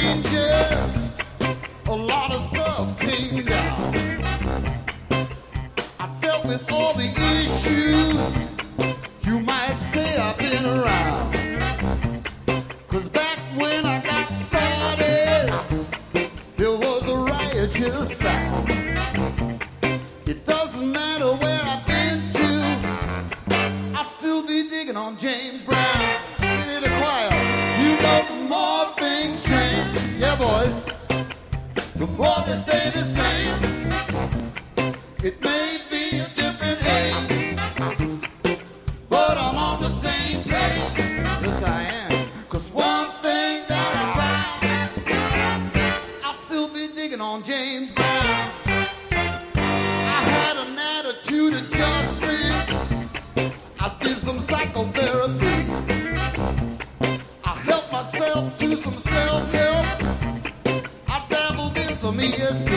changes, a lot of stuff came down. I dealt with all the issues, you might say I've been around. 'Cause back when I got started, there was a riotous sound. It doesn't matter where I've been to, I'll still be digging on James Brown. Hear the choir. You know, the more things change, yeah boys, the more they stay the same. It may be a different age, but I'm on the same page. Yes, I am. 'Cause one thing that I found, I'll still be digging on James Brown. I had an attitude adjustment, I did some psychotherapy, I helped myself to some self-help, I dabbled in some ESP.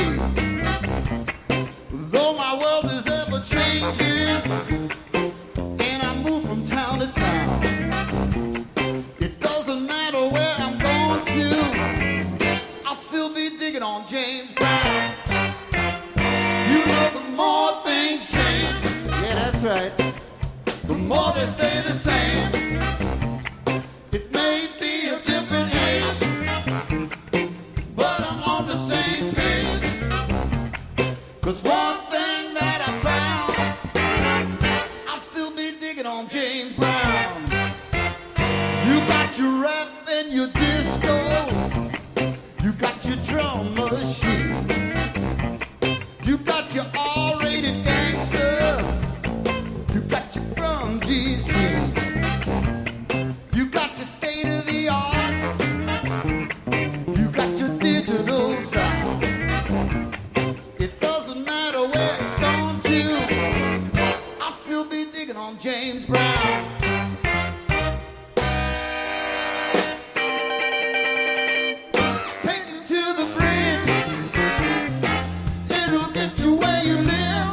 Though my world is ever changing and I move from town to town, it doesn't matter where I'm going to, I'll still be digging on James Brown. You know, the more things change, yeah that's right, the more they stay the same. It may be a different age, but I'm on the same page. 'Cause one thing that I found, I'll still be digging on James Brown. You got your rap and your disco, you got your drum machine, you got your R-rated gangster, you got your grungy scene, you got your state-of-the-art, you got your digital sound. It doesn't matter where it's gone to, I'll still be digging on James Brown. Take it to the bridge, it'll get you where you live.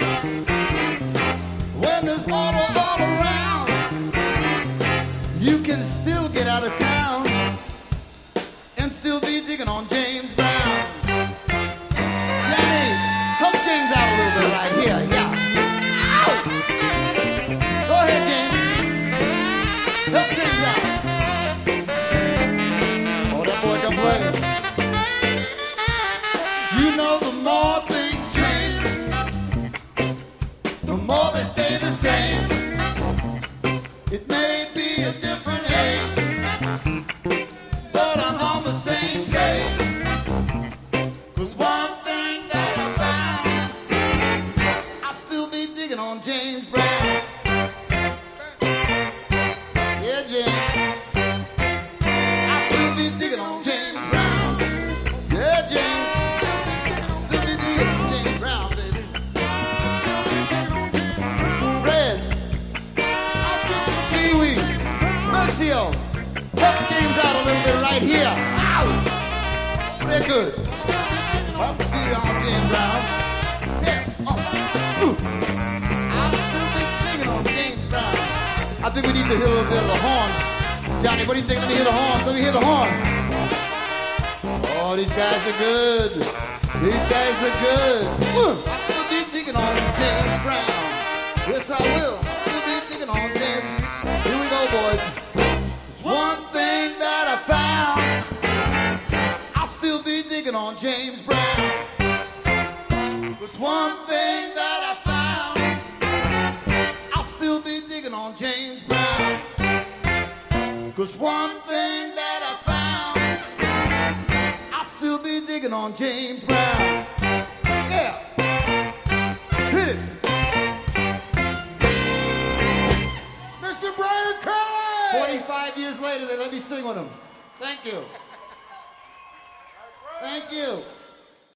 When there's water all around, you can still get out of town and still be digging on James Brown. Jenny, help James out a little bit right here, yeah. Ow! Go ahead, James. Help James out. Oh, that boy can play. You know, the more things change, the more they stay the same. It may be a different age, but I'm on the same page. 'Cause one thing that I found, I'll still be digging on James Brown. Yeah, James. I'll still be digging on James Brown. Yeah, James. Still be digging on James Brown, baby. Still be digging on James Brown. Fred. I'll still be Pee-wee. Mercio. Help James out a little bit right here. Ow! They're good. I'll be digging on James Brown. Yeah. Oh. Ooh. I'll still be digging on James Brown. I think we need to hear a little bit of the horns. Johnny, what do you think? Let me hear the horns. Let me hear the horns. Oh, these guys are good. These guys are good. I'll still be digging on James Brown. Yes, I will. I'll still be digging on James. Here we go, boys. There's one thing that I found, I'll still be digging on James Brown. There's one thing that I found, I'll still be digging on James Brown. 'Cause one thing that I found, I'll still be digging on James Brown. Yeah. Hit it. Mr. Brian Curley! 45 years later, they let me sing with him. Thank you. Thank you.